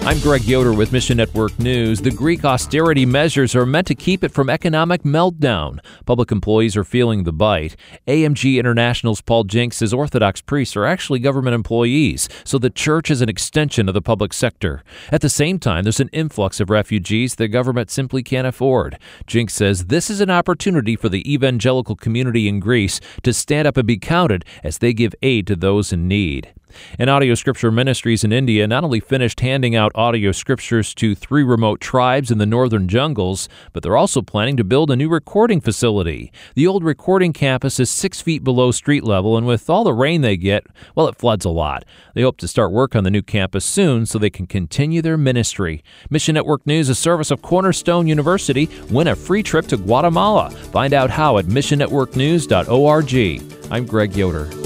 I'm Greg Yoder with Mission Network News. The Greek austerity measures are meant to keep it from economic meltdown. Public employees are feeling the bite. AMG International's Paul Jenks says Orthodox priests are actually government employees, so the church is an extension of the public sector. At the same time, there's an influx of refugees the government simply can't afford. Jenks says this is an opportunity for the evangelical community in Greece to stand up and be counted as they give aid to those in need. And Audio Scripture Ministries in India not only finished handing out audio scriptures to 3 remote tribes in the northern jungles, but they're also planning to build a new recording facility. The old recording campus is 6 feet below street level, and with all the rain they get, well, it floods a lot. They hope to start work on the new campus soon so they can continue their ministry. Mission Network News, a service of Cornerstone University. Win a free trip to Guatemala. Find out how at missionnetworknews.org. I'm Greg Yoder.